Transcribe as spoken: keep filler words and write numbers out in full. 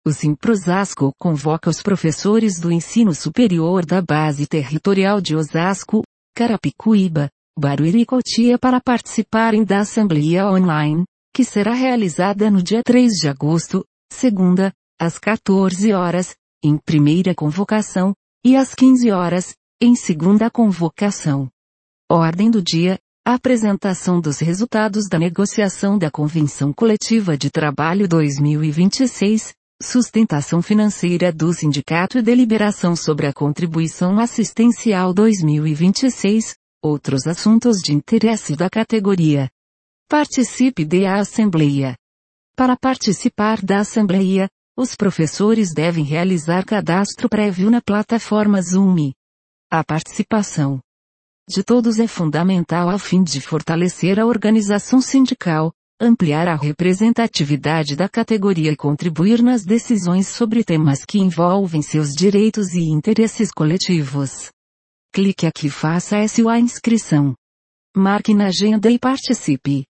O Simprosasco convoca os professores do ensino superior da Base Territorial de Osasco, Carapicuíba, Barueri e Cotia para participarem da Assembleia Online, que será realizada no dia três de agosto, segunda, às quatorze horas, em primeira convocação, e às quinze horas, em segunda convocação. Ordem do dia: apresentação dos resultados da negociação da Convenção Coletiva de Trabalho dois mil e vinte e seis, sustentação financeira do sindicato e deliberação sobre a contribuição assistencial dois mil e vinte e seis, outros assuntos de interesse da categoria. Participe da Assembleia. Para participar da Assembleia, os professores devem realizar cadastro prévio na plataforma Zoom. A participação de todos é fundamental a fim de fortalecer a organização sindical, ampliar a representatividade da categoria e contribuir nas decisões sobre temas que envolvem seus direitos e interesses coletivos. Clique aqui e faça a sua inscrição. Marque na agenda e participe.